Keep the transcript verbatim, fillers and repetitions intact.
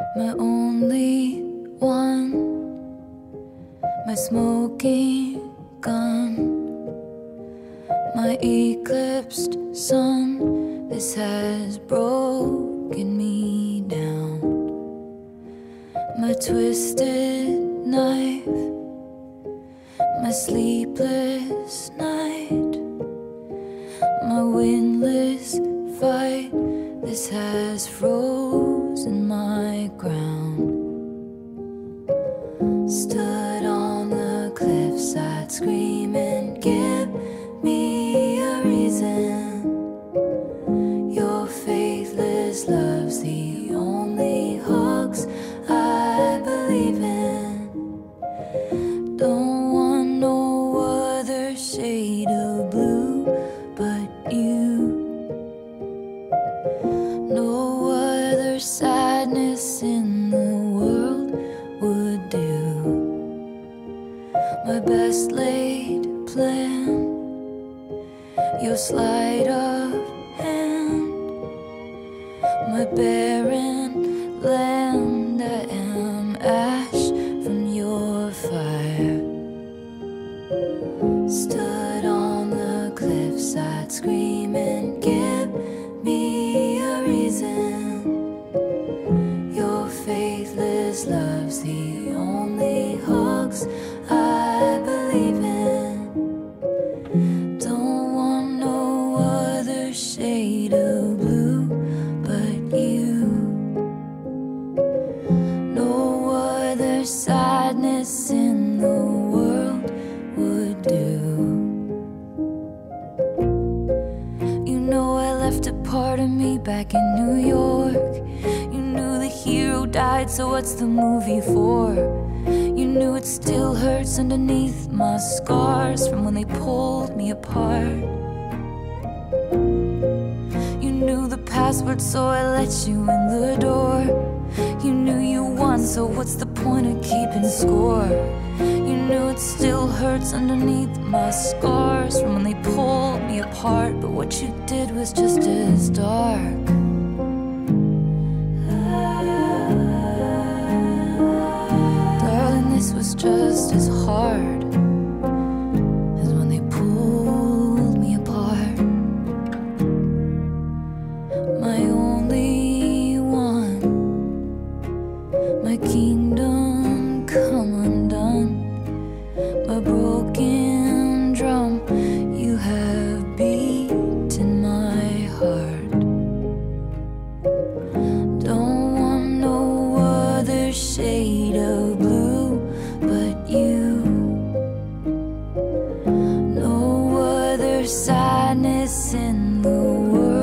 my only one, my smoking gun, my eclipsed sun. This has broken me down. My twisted knife, my sleepless night, my windless fight. This has frozen my ground. Stood on the cliffside screaming, give me a reason. Your faithless love's the only hugs I believe in. Don't want no other shade of blue but you. No other sadness in the world would do. My best laid plan, your sleight of hand, my barren land. I am ash from your fire. Stood on the cliffside screaming, give me a reason. Your faithless love's the only hugs I believe in. Don't want no other shade of blue but you. No other sadness in the world would do. You know I left a part of me back in New York. You knew the hero died, so what's the movie for? You knew it still hurts underneath my scars from when they pulled me apart. You knew the password, so I let you in the door. You knew you won, so what's the point of keeping score? You knew it still hurts underneath my scars from when they pulled me apart. But what you did was just as dark. Darling, this was just as hard as when they pulled me apart. My only one, my kingdom come undone, my broken drum. You have beaten my heart. Don't want no other shade of blue but you. No other sadness in the world